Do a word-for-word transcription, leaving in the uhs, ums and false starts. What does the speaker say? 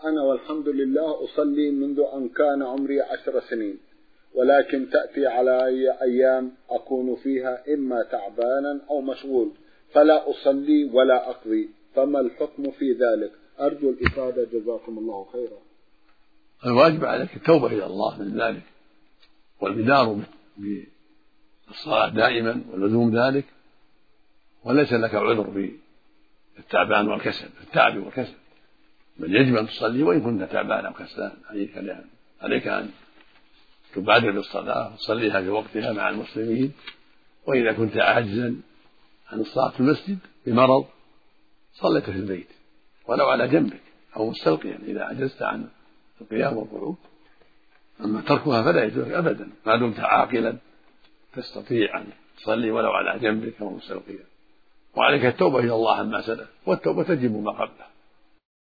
أنا والحمد لله أصلي منذ أن كان عمري عشر سنين، ولكن تأتي على أيام أكون فيها إما تعبانا أو مشغول فلا أصلي ولا أقضي، فما الحكم في ذلك؟ أرجو الإفادة جزاكم الله خيرا. الواجب عليك التوبة إلى الله من ذلك والبدار بالصلاة دائما ولزوم ذلك، وليس لك عذر في التعبان والكسل، في التعب والكسل، بل يجب أن تصلي وإن كنت تعبان أو كسلان. عليك عليك أن تبادر بالصلاة وتصليها في وقتها مع المسلمين، وإذا كنت عاجزا عن الصلاة في المسجد بمرض صليت في البيت ولو على جنبك أو مستلقيا إذا عجزت عن القيام والقعود. أما تركها فلا يجوز أبدا ما دمت عاقلا تستطيع أن تصلي ولو على جنبك أو مستلقيا. وعليك التوبة إلى الله عما سلف، والتوبة تجب ما قبله.